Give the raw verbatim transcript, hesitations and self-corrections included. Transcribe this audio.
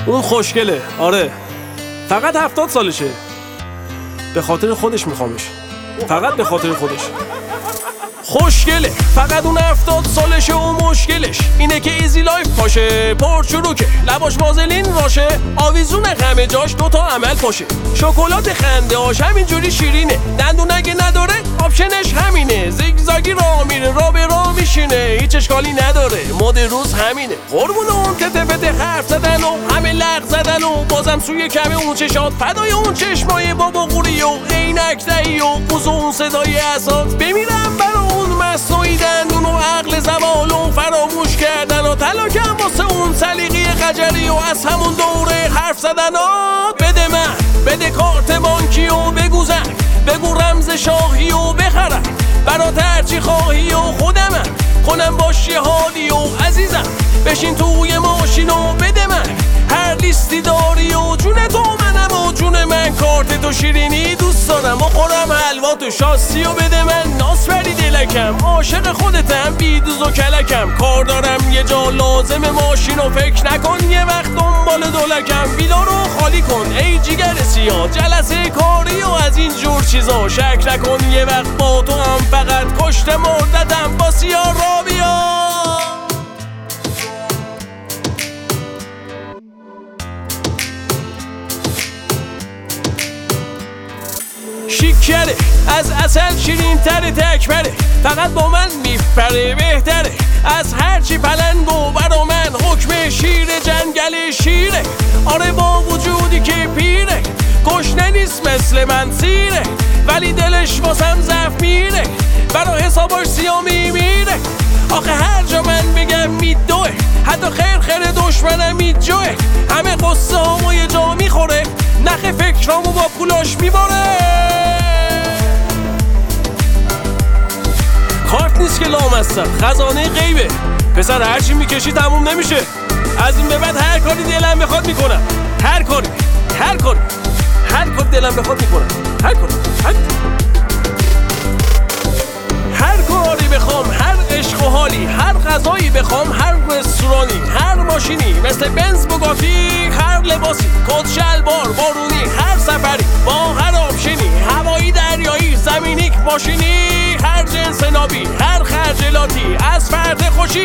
اون خوشگله، آره، فقط هفتاد سالشه. به خاطر خودش میخوامش، فقط به خاطر خودش. خوشگله، فقط اون هفتاد سالشه و مشکلش اینه که ایزی لایف پاشه، پرچروکه، لباش وازلین راشه، آویزون همه جاش دوتا عمل پاشه، شکلات خنده هاش همینجوری شیرینه، دندون اگه نداره آپشنش همینه، زیگزاگی راه میره، را به راه میشینه، هیچ اشکالی نداره، مد روز همینه. قربون اون تته پته حرف زدن و همه لغ زدن و بازم سوی کمه اون چشات، فدای اون چشمای بابا قوری و عینک دهی و قوز و اون صدای اساس، بمیرم برا اون مصنوعی دندون و عقل زوال و فراموش کردن و تلاکم واسه اون سلیقی خجری و از همون دوره حرف زدن ها. بده من، بده کارت بانکی و بگو زنگ، بگو رمز شاهی و بخرم برات هرچی خواهی و خودمم کنم باش یه حالی و عزیزم بشین توی ماشین و بده من هر لیستی داری و جون تو منم و جون من کارت تو شیرینی دوست دارم و خورم حلوا تو شاسی و بده من ناس بری دلکم عاشق خودتم بیدوز و کلکم کار دارم یه جا لازم ماشین و فکر نکن یه وقت دنبال دولکم بیلا رو خالی کن ای جیگر سیاه جلسه کاری و از این جور چیزا شک نکن یه وقت با تو هم فقط کشت مرددم با سیاه را بیا. شیکره از اصل شیرین تره تکبره فقط با من میپره بهتره از هرچی پلنگ و برا من حکم شیر جنگل شیره آره با وجودی که پیره گشنه نیست مثل من سیره ولی دلش واسم ضعف میره برا حساباش سیاه میمیره آخه هر جا من بگم میدوه حتی خیر خیر دشمنم میجوه همه قصه هامو یه جا میخوره نخ فکرامو با پولاش میباره کارت نیست که لام هستم خزانه غیبه پسر هرچی میکشی تموم نمیشه از این به بعد هر کاری دلم بخواد میکنم هر کاری هر کاری هر کاری دلم بخواد میکنم هر کاری هر هر کاری بخوام هر عشق و حالی هر غذایی بخوام هر رستورانی هر ماشینی مثل بنز بوگاتی هر لباسی کت شلوار بارونی هر سفری با هر آپشنی هوایی دریایی زمینی ماشینی هر جنس نابی هر خجلاتی از فرد خوشی